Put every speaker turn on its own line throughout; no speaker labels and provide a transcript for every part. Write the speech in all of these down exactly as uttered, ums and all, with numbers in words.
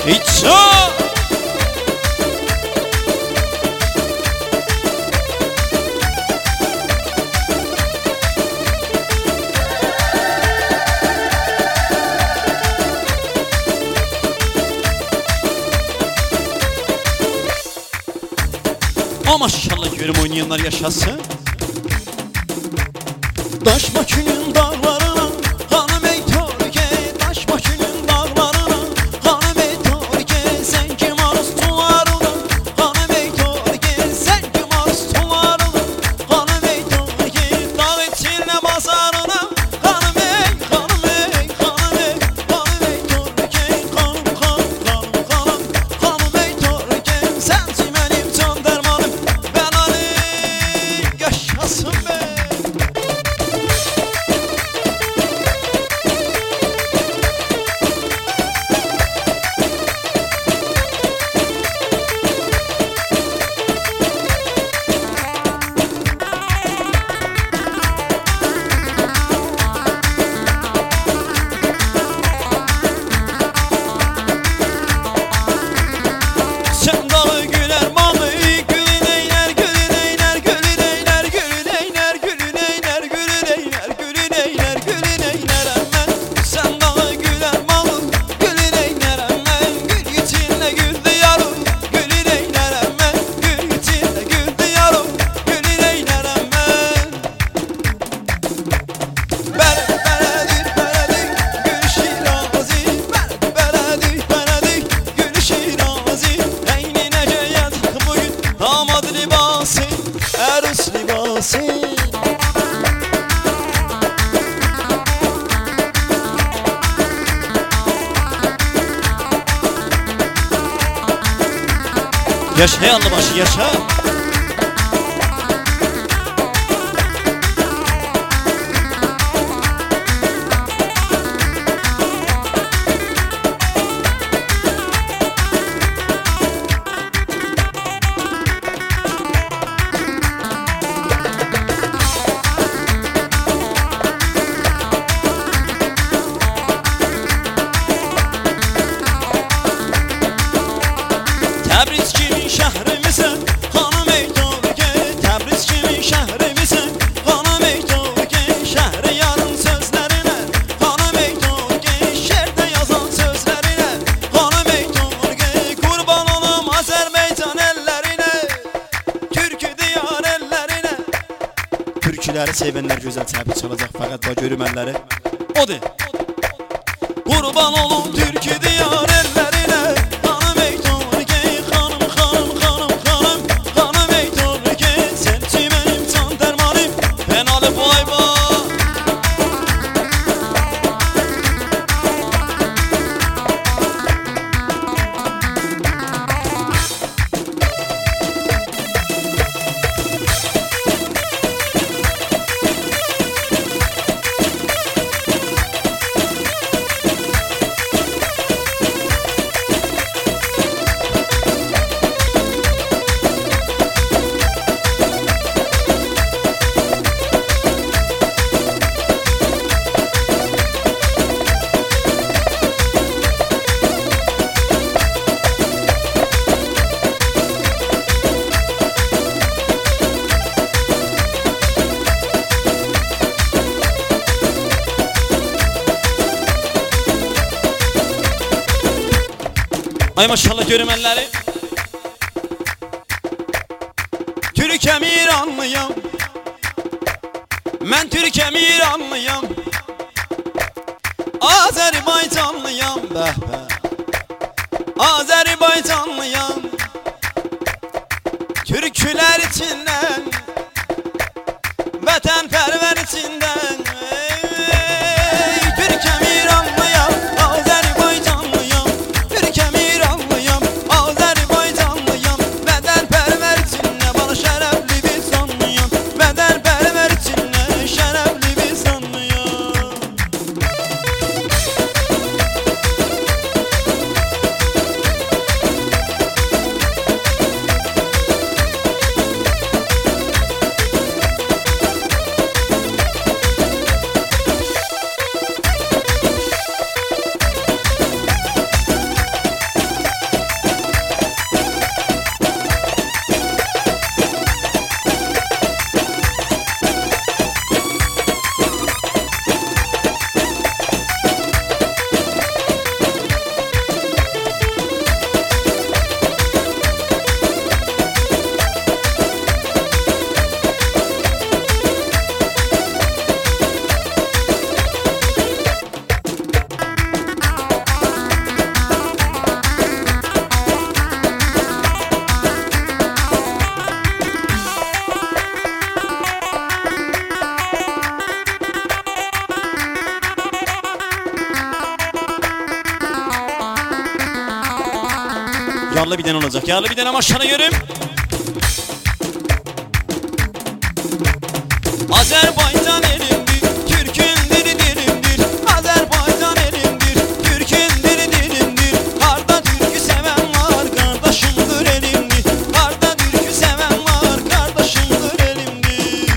İço! Ama maşallah görüm oynayanlar yaşasın. Daş maçının dağlarına hanım ey Türkiye, daş maçının dağlarına hanım ey Türkiye, sen kim arzularına hanım ey Türkiye, sen kim arzularına hanım ey Türkiye, dağ içine bazarına hanım ey, hanım ey, hanım ey, hanım ey Türkiye, hanım hanım hanım hanım hanım ey Türkiye, sensin benim can dermanım, ben Ali yaşasın be. Sen dağı güler malı, gülün eyler, gülün eyler, gülün eyler, gülün eyler, gülün eyler, gülün eyler, gülün eyler, gülün eyler emmen. Sen dağı güler malı, gülün eyler emmen, gül içinde güldü yarım, gülün eyler emmen, gül içinde güldü yarım, gülün eyler emmen. Bere beredik beredik gül şirazi, bere beredik beredik gül şirazi, eynine geyet bugün damat libası, erus libası. Yaşa ey Allıbaşı yaşa. Təbriz kimi şəhrimizin hanım ey Türkiye, Təbriz kimi şəhrimizin hanım ey Türkiye, şəhri yarın sözlərine hanım ey Türkiye, şərdə yazan sözlərine hanım ey Türkiye, qurban olum Azərbaycan ellərine, Türkü diyar ellərine. Türküləri sevənlər gözəl təbrik çalacaq, fəqət bax görmənləri odur. Qurban olum Türkü diyar ellərine, hanım ey Türkiye, hanım hanım hanım hanım hanım ey Türkiye, sensin benim can dermanım, ben Ali Boyba. Ay maşallah görümenleri. Türkem İranlıyam, mən Türkem İranlıyam, Azerbaycanlıyam, bəh bəh, Azerbaycanlıyam. Türküler içinden, vətənpərvər içinden, ey, Türkem İranlıyam, Azerbaycanlıyam, Türkem İranlıyam, Azerbaycanlıyam, vətənpərvər içində bana şərəfli bir sanlıyam, vətənpərvər içində şərəfli bir sanlıyam. Yarlı bir tane olacak. Yarlı bir tane maşallah görüm. Azerbaycan elimdir, Türk'ün dili dilimdir. Azerbaycan elimdir, Türk'ün dili dilimdir. Harda Türk'ü seven var, kardeşimdir elimdir. Harda Türk'ü seven var, kardeşimdir elimdir.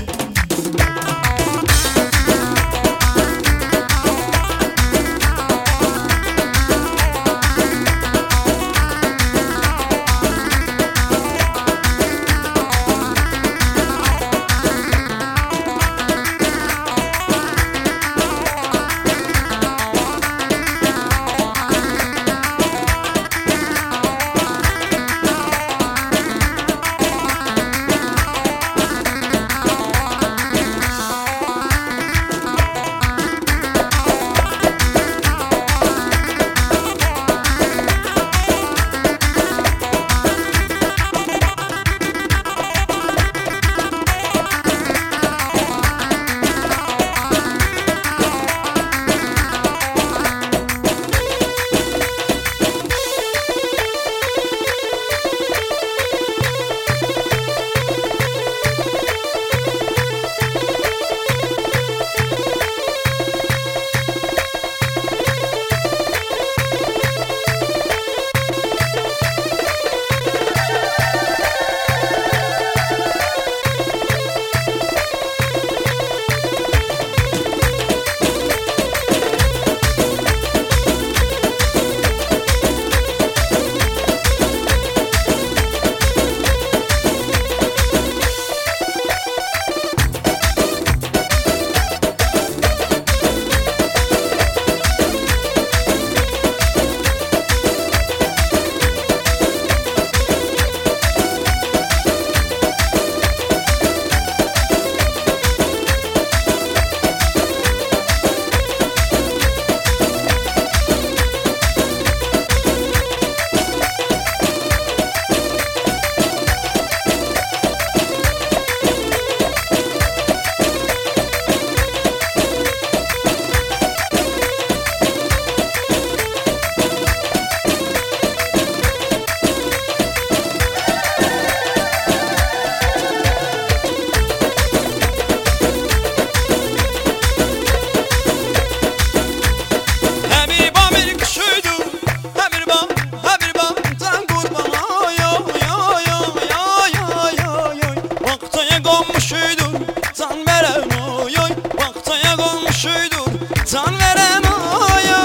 Can veren oya.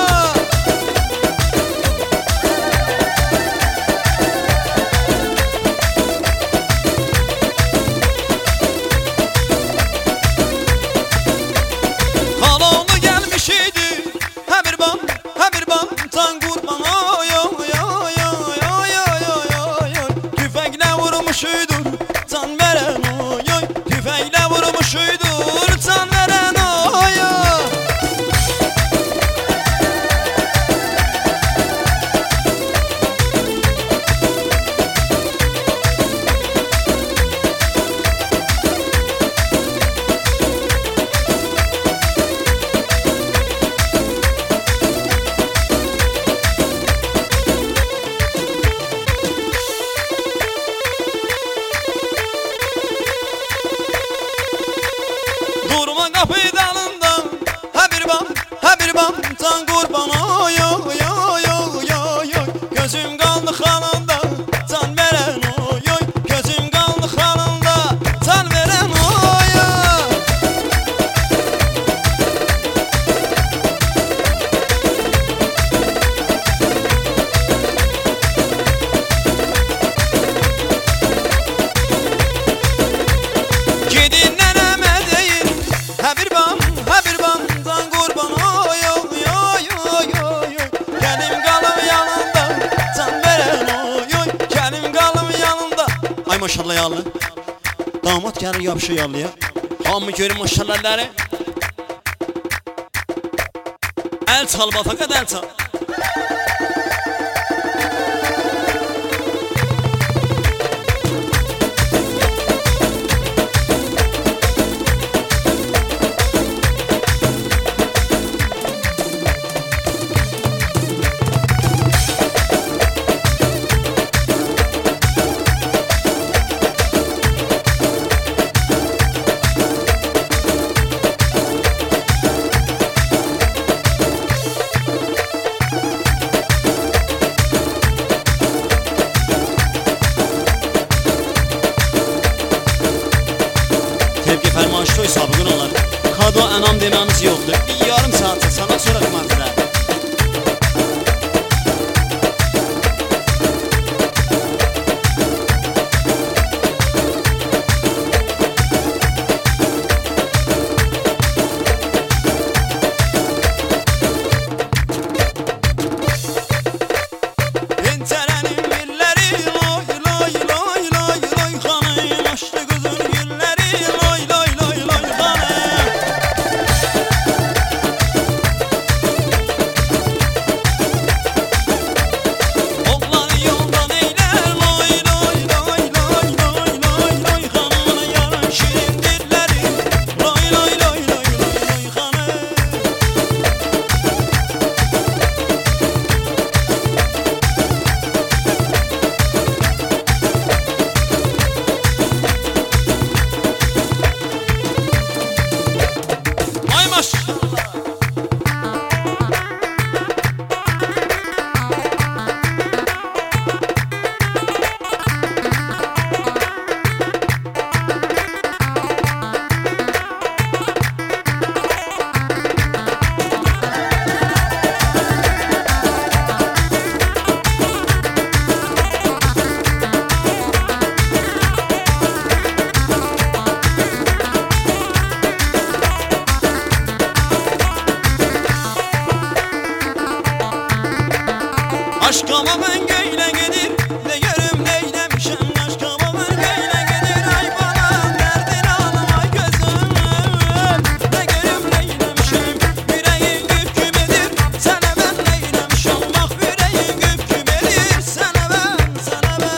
Halalı gelmiş idi, ha bir bam, ha bir bam, can kurban oya oya oya oya oya oya. Tüfekle vurmuşuydur, can veren oya. Tüfekle vurmuşuydur, can veren oya. Durma kapı dalında, ha bir bam, ha bir bam, can kurban oy oy oy oy oy oy. Gözüm kaldı halında, can veren oy oy. Gözüm kaldı halında, can veren oy oy. Gidin neneme değil, ha bir bam, ha bir bam, can kurban oy oy oy oy oy. Gelim kalım yanında, can veren oy oy. Gelim kalım yanında. Ay maşallah yallı. Damat gelir yapışıyor yallıya. Hamı görün maşallahları. El çal ba fakat el çal. anam dememiz yoktur. Bir yarım saat sana sonra mazıra. Aşkama ben göyle gelir, ne görüm neylemişim. Aşkama ben göyle gelir, ay bana derdin ağlamay gözüm. Ne görüm neylemişim, yüreğin güp güp edir. Sana ben neylemişim, bak yüreğin güp güp edir. Sana ben, sana ben.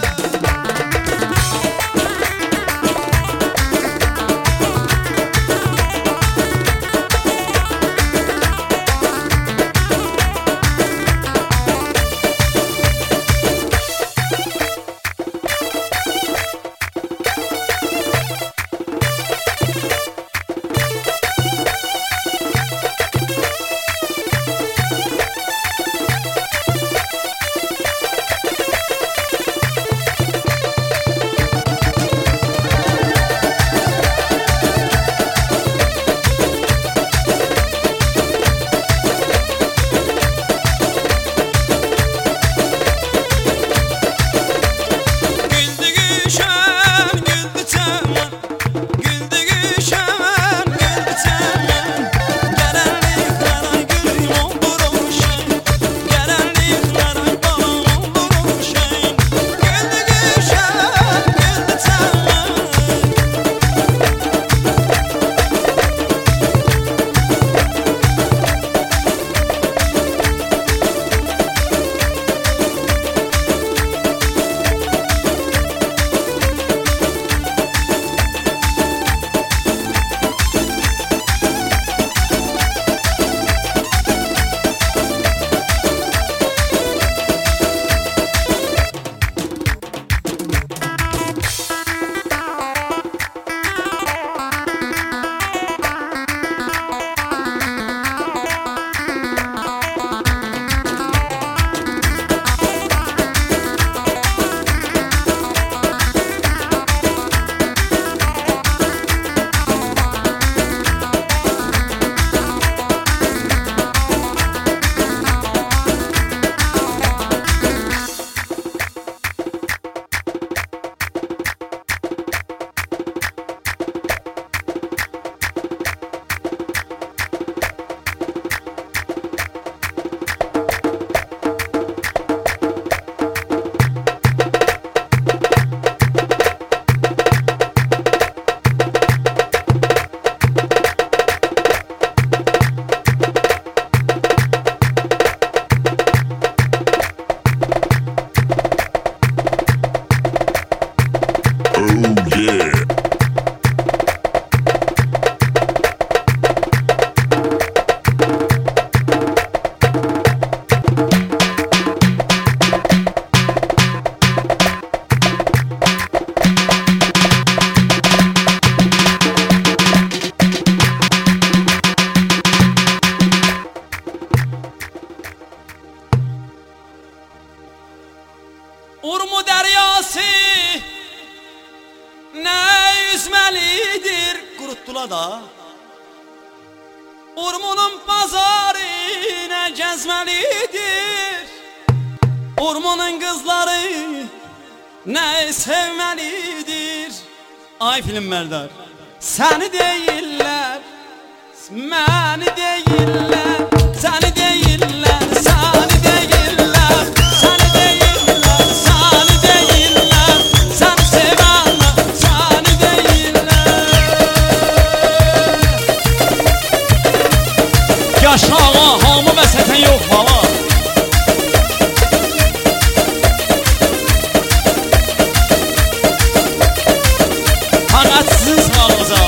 Urmu deryası ne yüzmelidir, kuruttular da Urmunun pazarı nə gəzməlidir, Urmunun qızları nə sevməlidir. Ay film mərdar, səni deyirlər, məni deyirlər, səni deyirlər, səni deyirlər, səni deyirlər, səni deyirlər, səni sevənlər, səni deyirlər. Yaşa ağa, hamı vəsətən yox baba. Fəqət sizin sağlığınıza.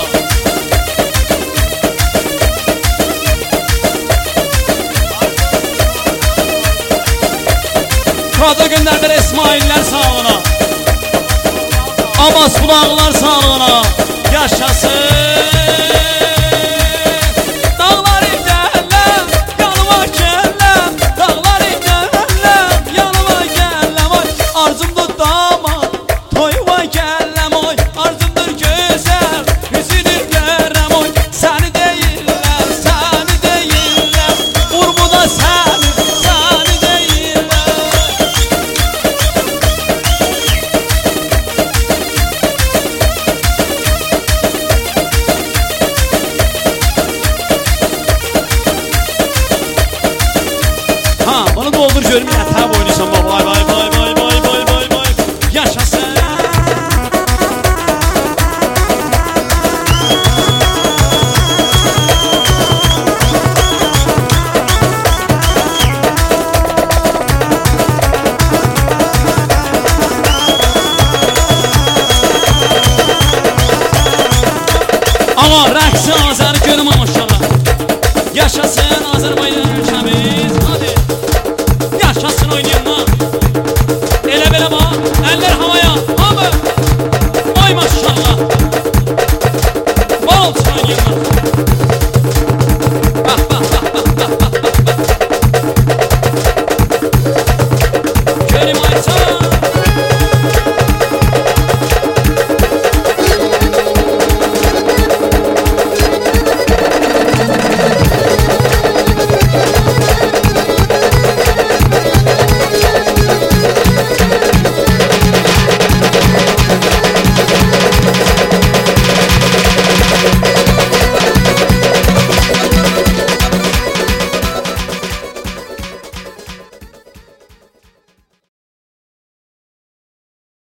Kada göndərdir İsmaillər sağlığına, Abbas bulağlar sağlığına. Yaşasın. Dağları dərlər, yanıma gəllər, dağları dərlər, yanıma gəllər. Oy, arzumdur damad, toyuma gəlləm. Oy, arzumdur gözəl, üzünü görəm. Oy, səni deyirlər, səni deyirlər, Urmuda səni, səni deyirlər. Ha, bunu doldur görüm yatağa boynaysan baba. Vay vay vay vay vay vay vay vay. Yaşasın. Ama rəqsi azarı görüm aşağı. Yaşasın.